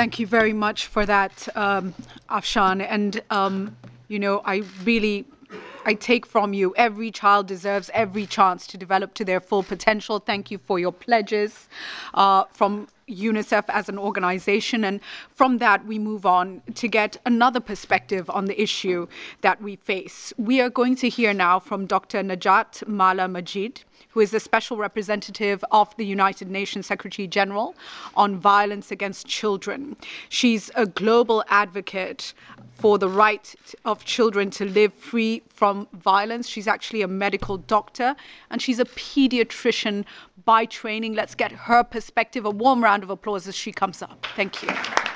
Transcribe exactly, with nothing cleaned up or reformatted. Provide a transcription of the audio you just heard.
Thank you very much for that, um, Afshan. And, um, you know, I really, I take from you, every child deserves every chance to develop to their full potential. Thank you for your pledges uh, from UNICEF as an organization. And from that, we move on to get another perspective on the issue that we face. We are going to hear now from Doctor Najat Mala Majid, who is the Special Representative of the United Nations Secretary General on violence against children. She's a global advocate for the right of children to live free from violence. She's actually a medical doctor, and she's a pediatrician by training. Let's get her perspective. A warm round of applause as she comes up. Thank you.